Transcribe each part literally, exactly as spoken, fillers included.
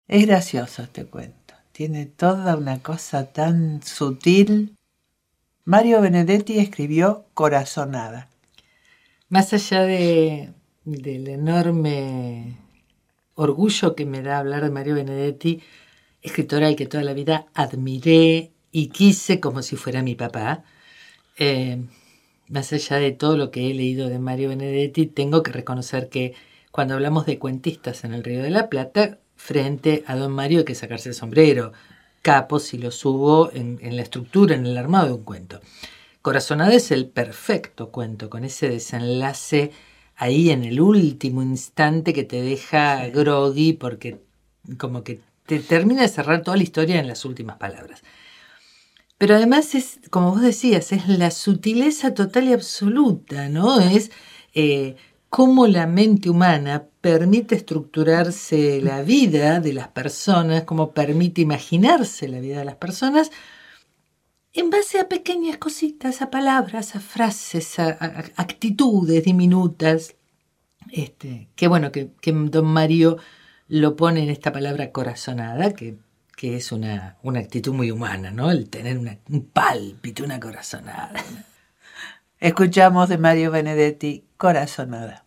Es gracioso este cuento. Tiene toda una cosa tan sutil. Mario Benedetti escribió Corazonada. Más allá de, del enorme orgullo que me da hablar de Mario Benedetti, escritor al que toda la vida admiré y quise como si fuera mi papá, eh, más allá de todo lo que he leído de Mario Benedetti, tengo que reconocer que cuando hablamos de cuentistas en el Río de la Plata, frente a don Mario hay que sacarse el sombrero, capo si lo subo en, en la estructura, en el armado de un cuento. Corazonada es el perfecto cuento, con ese desenlace ahí en el último instante que te deja groggy porque como que te termina de cerrar toda la historia en las últimas palabras. Pero además es, como vos decías, es la sutileza total y absoluta, ¿no? Es eh, cómo la mente humana permite estructurarse la vida de las personas, cómo permite imaginarse la vida de las personas en base a pequeñas cositas, a palabras, a frases, a, a actitudes diminutas. Este, qué bueno que, que don Mario lo pone en esta palabra corazonada, que, que es una, una actitud muy humana, ¿no? El tener una, un pálpito, una corazonada. Escuchamos de Mario Benedetti, Corazonada.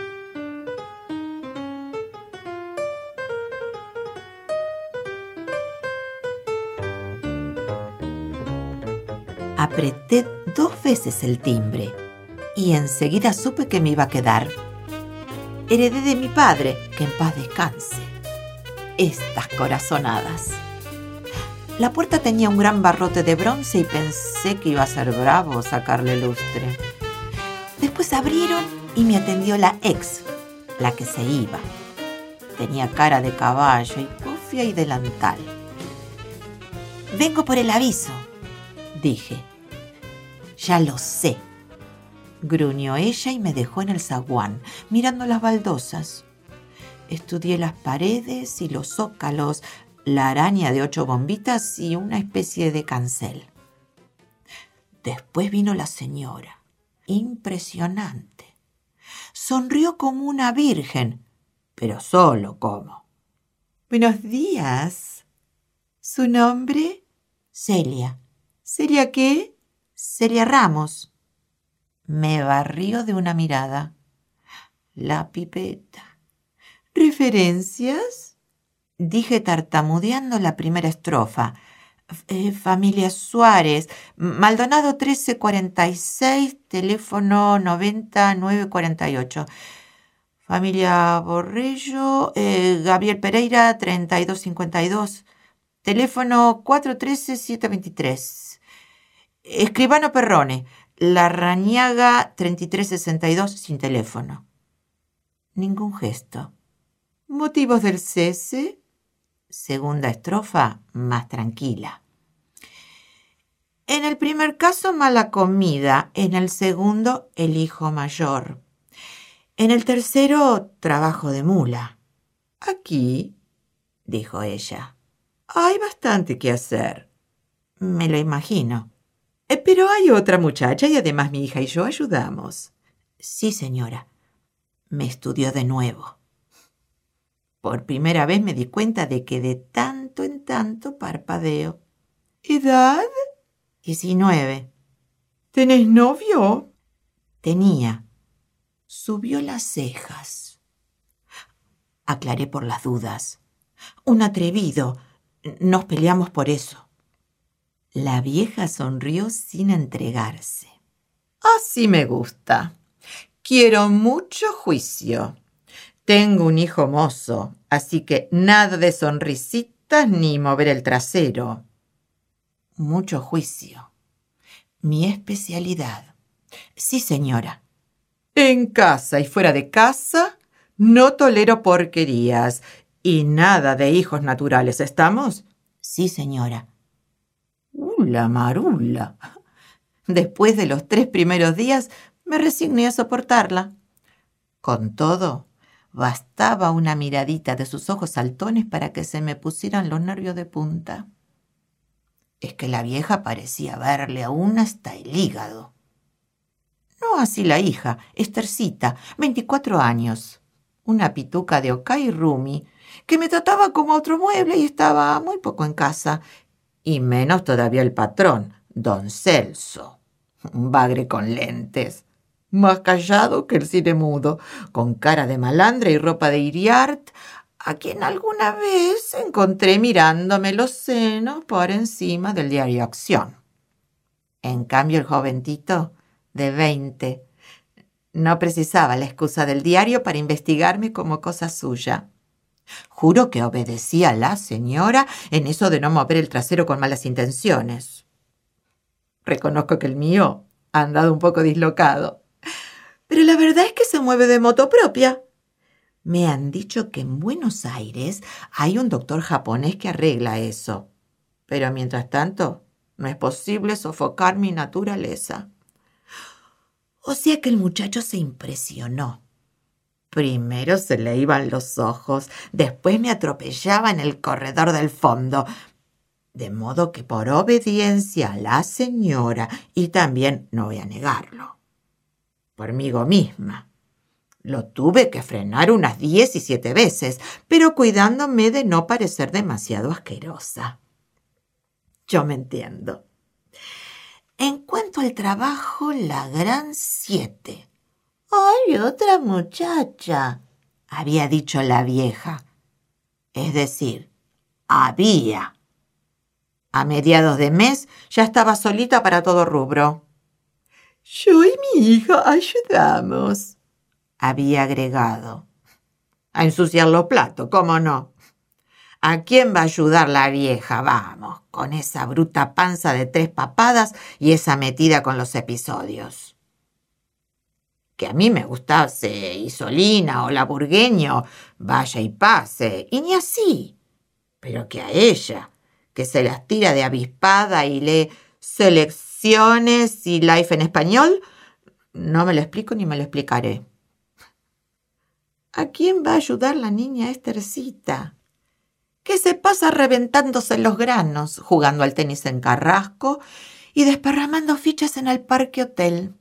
Apreté dos veces el timbre y enseguida supe que me iba a quedar. Heredé de mi padre, que en paz descanse, estas corazonadas. La puerta tenía un gran barrote de bronce y pensé que iba a ser bravo sacarle lustre. Después abrieron y me atendió la ex, la que se iba. Tenía cara de caballo y cofia y delantal. «Vengo por el aviso», dije. «Ya lo sé», gruñó ella y me dejó en el zaguán, mirando las baldosas. Estudié las paredes y los zócalos, la araña de ocho bombitas y una especie de cancel. Después vino la señora, impresionante. Sonrió como una virgen, pero solo como. «Buenos días. ¿Su nombre?» «Celia». «¿Celia qué?» «Celia Ramos». Me barrió de una mirada. La pipeta. «¿Referencias?» Dije tartamudeando la primera estrofa. Eh, familia Suárez, Maldonado trece cuarenta y seis, teléfono noventa nueve cuarenta y ocho. Familia Borrello, eh, Gabriel Pereira treinta y dos cincuenta y dos, teléfono cuatro trece siete veintitrés. Escribano Perrone, Larrañaga treinta y tres sesenta y dos, sin teléfono. Ningún gesto. ¿Motivos del cese?» Segunda estrofa, más tranquila. En el primer caso, mala comida. En el segundo, el hijo mayor. En el tercero, trabajo de mula. «Aquí», dijo ella, «hay bastante que hacer». Me lo imagino. Eh, «pero hay otra muchacha y además mi hija y yo ayudamos». «Sí, señora». Me estudió de nuevo. Por primera vez me di cuenta de que de tanto en tanto parpadeo. «¿Edad?» diecinueve. «¿Tenés novio?» Tenía. Subió las cejas. Aclaré por las dudas. «Un atrevido. Nos peleamos por eso». La vieja sonrió sin entregarse. «Así me gusta. Quiero mucho juicio. Tengo un hijo mozo, así que nada de sonrisitas ni mover el trasero». Mucho juicio. Mi especialidad. «Sí, señora». «En casa y fuera de casa no tolero porquerías y nada de hijos naturales, ¿estamos?» «Sí, señora». «Ula marula». Después de los tres primeros días me resigné a soportarla. Con todo, bastaba una miradita de sus ojos saltones para que se me pusieran los nervios de punta. Es que la vieja parecía verle aún hasta el hígado. No así la hija, Estercita, veinticuatro años. una pituca de Okay Rumi, que me trataba como otro mueble y estaba muy poco en casa, y menos todavía el patrón, don Celso, un bagre con lentes, más callado que el cine mudo, con cara de malandra y ropa de Iriart, a quien alguna vez encontré mirándome los senos por encima del diario Acción. En cambio, el joventito, de veinte, no precisaba la excusa del diario para investigarme como cosa suya. Juro que obedecía a la señora en eso de no mover el trasero con malas intenciones. Reconozco que el mío ha andado un poco dislocado, pero la verdad es que se mueve de moto propia. Me han dicho que en Buenos Aires hay un doctor japonés que arregla eso, pero mientras tanto no es posible sofocar mi naturaleza. O sea que el muchacho se impresionó. Primero se le iban los ojos, después me atropellaba en el corredor del fondo, de modo que por obediencia a la señora, y también, no voy a negarlo, pormigo misma, lo tuve que frenar unas diecisiete veces, pero cuidándome de no parecer demasiado asquerosa. Yo me entiendo. En cuanto al trabajo, la gran siete. «Hay otra muchacha», había dicho la vieja. Es decir, había. A mediados de mes ya estaba solita para todo rubro. «Yo y mi hija ayudamos», había agregado. A ensuciar los platos, ¿cómo no? ¿A quién va a ayudar la vieja? Vamos, con esa bruta panza de tres papadas y esa metida con los episodios. Que a mí me gustase Isolina o la Burgueño, vaya y pase, y ni así. Pero que a ella, que se las tira de avispada y lee Selecciones y Life en español, no me lo explico ni me lo explicaré. ¿A quién va a ayudar la niña Estercita? Que se pasa reventándose los granos, jugando al tenis en Carrasco y desparramando fichas en el Parque Hotel.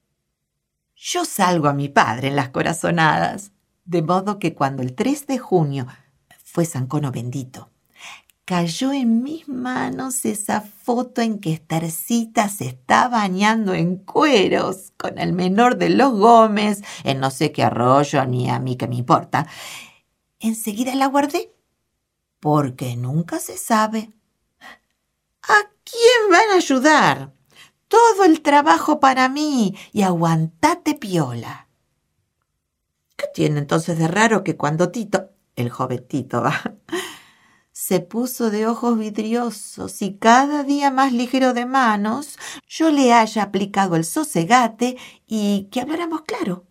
Yo salgo a mi padre en las corazonadas, de modo que cuando el tres de junio fue San Cono bendito, cayó en mis manos esa foto en que Estercita se está bañando en cueros con el menor de los Gómez, en no sé qué arroyo, ni a mí que me importa. Enseguida la guardé, porque nunca se sabe. ¿A quién van a ayudar? Todo el trabajo para mí y aguantate piola. ¿Qué tiene entonces de raro que cuando Tito, el jovencito, va, se puso de ojos vidriosos y cada día más ligero de manos, yo le haya aplicado el sosegate y que habláramos claro?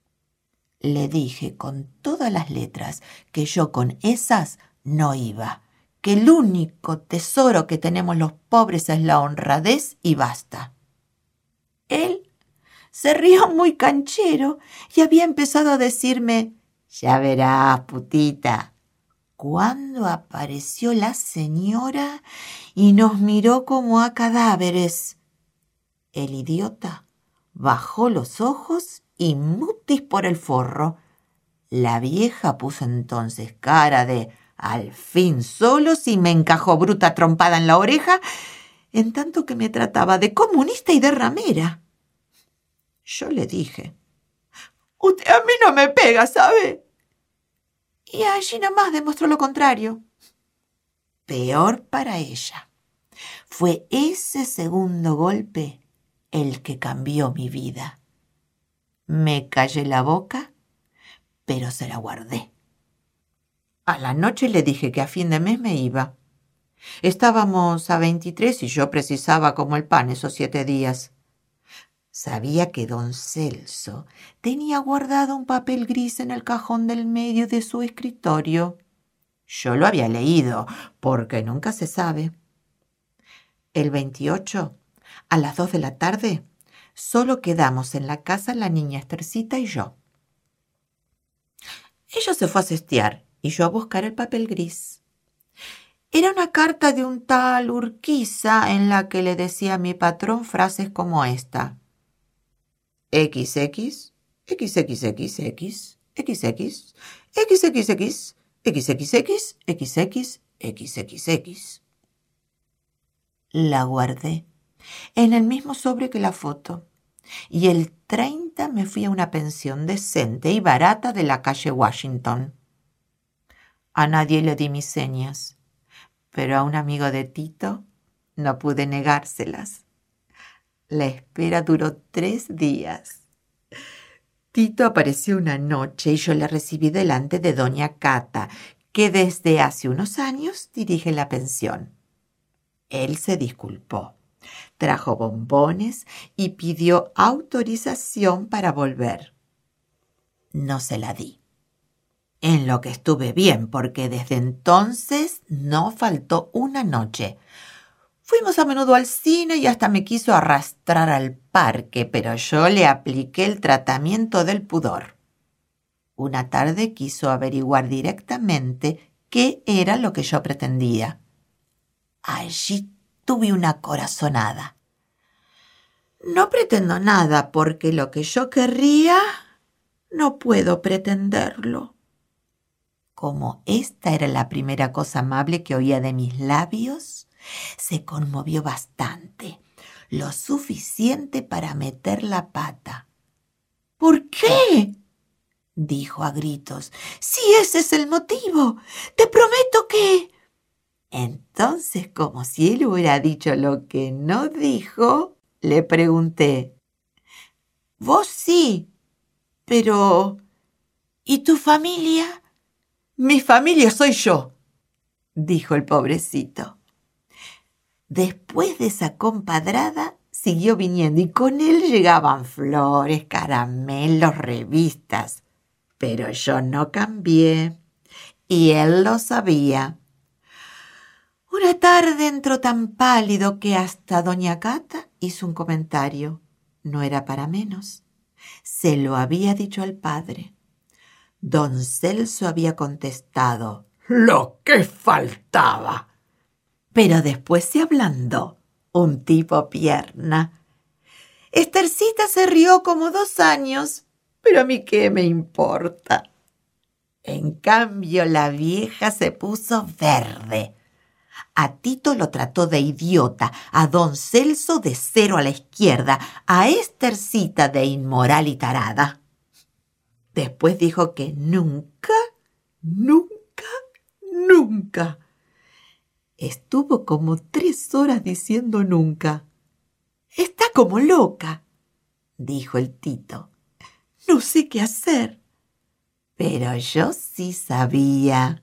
Le dije con todas las letras que yo con esas no iba, que el único tesoro que tenemos los pobres es la honradez y basta. Él se rió muy canchero y había empezado a decirme, «Ya verás, putita», cuando apareció la señora y nos miró como a cadáveres. El idiota bajó los ojos y mutis por el forro. La vieja puso entonces cara de «al fin solos» y me encajó bruta trompada en la oreja, en tanto que me trataba de comunista y de ramera. Yo le dije, «Usted a mí no me pega, ¿sabe?» Y allí nomás demostró lo contrario. Peor para ella. Fue ese segundo golpe el que cambió mi vida. Me callé la boca, pero se la guardé. A la noche le dije que a fin de mes me iba. Estábamos a veintitrés y yo precisaba como el pan esos siete días. Sabía que don Celso tenía guardado un papel gris en el cajón del medio de su escritorio. Yo lo había leído, porque nunca se sabe. El veintiocho, a las dos de la tarde, solo quedamos en la casa la niña Estercita y yo. Ella se fue a cestear y yo a buscar el papel gris. Era una carta de un tal Urquiza en la que le decía a mi patrón frases como esta. equis equis, equis equis equis equis, equis equis, equis equis equis, equis equis equis, equis equis, equis equis equis. La guardé en el mismo sobre que la foto y el treinta me fui a una pensión decente y barata de la calle Washington. A nadie le di mis señas, pero a un amigo de Tito no pude negárselas. La espera duró tres días. Tito apareció una noche y yo le recibí delante de doña Cata, que desde hace unos años dirige la pensión. Él se disculpó, trajo bombones y pidió autorización para volver. No se la di. En lo que estuve bien, porque desde entonces no faltó una noche. Fuimos a menudo al cine y hasta me quiso arrastrar al parque, pero yo le apliqué el tratamiento del pudor. Una tarde quiso averiguar directamente qué era lo que yo pretendía. Allí tuve una corazonada. No pretendo nada, porque lo que yo querría no puedo pretenderlo. Como esta era la primera cosa amable que oía de mis labios, se conmovió bastante, lo suficiente para meter la pata. ¿Por qué?, dijo a gritos. Si ese es el motivo, te prometo que... Entonces, como si él hubiera dicho lo que no dijo, le pregunté. Vos sí, pero... ¿y tu familia? Mi familia soy yo, dijo el pobrecito. Después de esa compadrada, siguió viniendo y con él llegaban flores, caramelos, revistas. Pero yo no cambié y él lo sabía. Una tarde entró tan pálido que hasta doña Cata hizo un comentario. No era para menos. Se lo había dicho al padre. Don Celso había contestado: «Lo que faltaba». Pero después se ablandó, un tipo pierna. Estercita se rió como dos años, pero a mí qué me importa. En cambio, la vieja se puso verde. A Tito lo trató de idiota, a don Celso de cero a la izquierda, a Estercita de inmoral y tarada. Después dijo que nunca, nunca, nunca. Estuvo como tres horas diciendo nunca. «Está como loca», dijo el Tito. «No sé qué hacer». Pero yo sí sabía.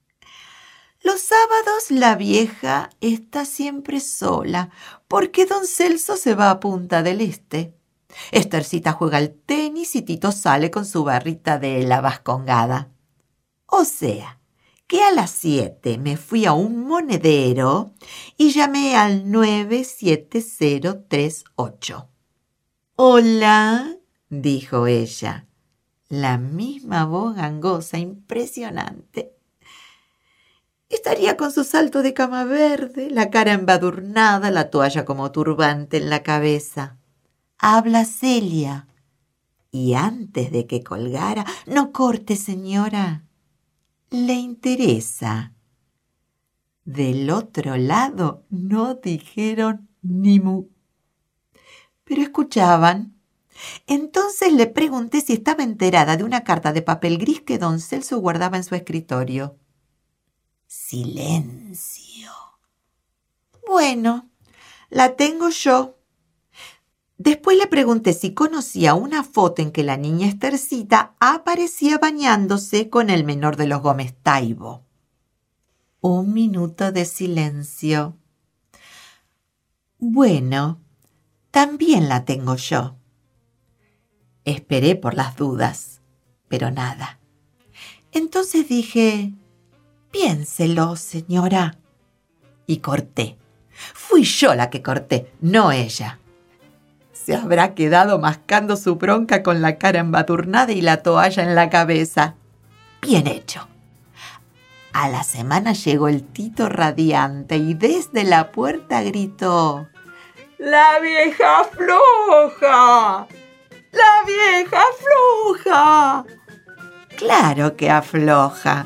Los sábados la vieja está siempre sola, porque don Celso se va a Punta del Este. Estercita juega al tenis y Tito sale con su barrita de la vascongada. O sea, que a las siete me fui a un monedero y llamé al nueve siete cero tres ocho. «Hola», dijo ella, la misma voz gangosa impresionante. Estaría con su salto de cama verde, la cara embadurnada, la toalla como turbante en la cabeza. «Habla Celia». Y antes de que colgara: «No corte, señora. ¿Le interesa?». Del otro lado no dijeron ni mu, pero escuchaban. Entonces le pregunté si estaba enterada de una carta de papel gris que don Celso guardaba en su escritorio. Silencio. «Bueno, la tengo yo». Después le pregunté si conocía una foto en que la niña Estercita aparecía bañándose con el menor de los Gómez Taibo. Un minuto de silencio. «Bueno, también la tengo yo». Esperé por las dudas, pero nada. Entonces dije: «Piénselo, señora». Y corté. Fui yo la que corté, no ella. Se habrá quedado mascando su bronca con la cara embadurnada y la toalla en la cabeza. Bien hecho. A la semana llegó el Tito radiante y desde la puerta gritó: «¡La vieja floja! ¡La vieja floja!». Claro que afloja.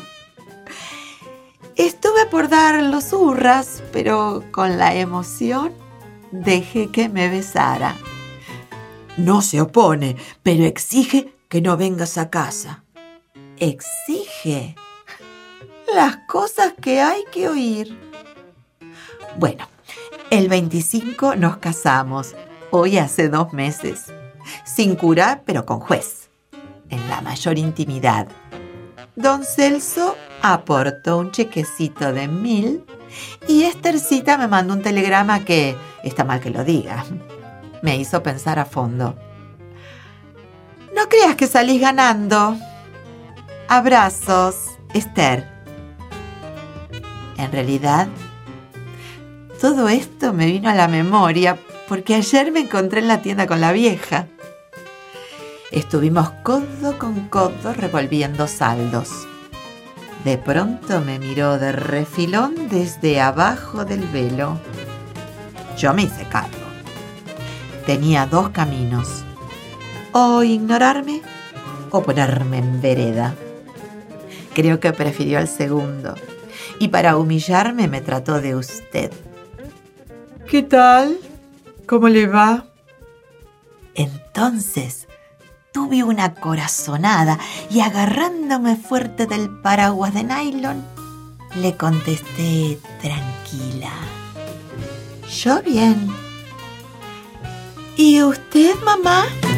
Estuve por dar los hurras, pero con la emoción dejé que me besara. No se opone, pero exige que no vengas a casa. ¿Exige? Las cosas que hay que oír. Bueno, el veinticinco nos casamos, hoy hace dos meses, sin cura, pero con juez, en la mayor intimidad. Don Celso aportó un chequecito de mil y Esthercita me mandó un telegrama que, está mal que lo diga, me hizo pensar a fondo. No creas que salís ganando. Abrazos, Esther. En realidad, todo esto me vino a la memoria porque ayer me encontré en la tienda con la vieja. Estuvimos codo con codo revolviendo saldos. De pronto me miró de refilón desde abajo del velo. Yo me hice cargo. Tenía dos caminos: o ignorarme o ponerme en vereda. Creo que prefirió el segundo, y para humillarme me trató de usted. ¿Qué tal? ¿Cómo le va? Entonces tuve una corazonada y agarrándome fuerte del paraguas de nylon, le contesté tranquila. Yo bien. ¿Y usted, mamá?